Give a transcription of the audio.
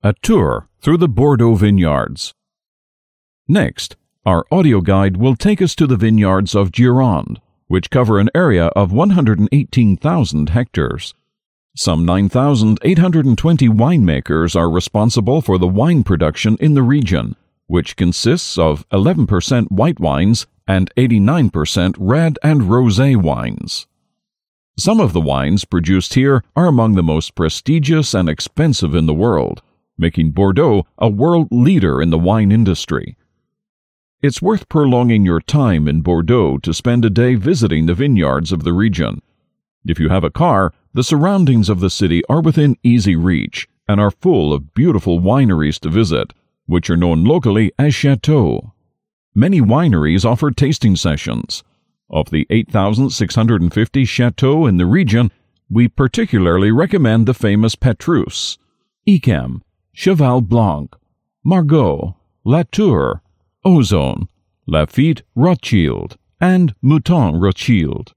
a tour through the Bordeaux vineyards. Next, our audio guide will take us to the vineyards of Gironde, which cover an area of 118,000 hectares. Some 9,820 winemakers are responsible for the wine production in the region, which consists of 11% white wines and 89% red and rosé wines. Some of the wines produced here are among the most prestigious and expensive in the world, making Bordeaux a world leader in the wine industry. It's worth prolonging your time in Bordeaux to spend a day visiting the vineyards of the region. If you have a car, the surroundings of the city are within easy reach and are full of beautiful wineries to visit, which are known locally as chateaux. Many wineries offer tasting sessions. Of the 8,650 chateaux in the region, we particularly recommend the famous Petrus, Yquem, Cheval Blanc, Margaux, Latour, Ozon, Lafite Rothschild, and Mouton Rothschild.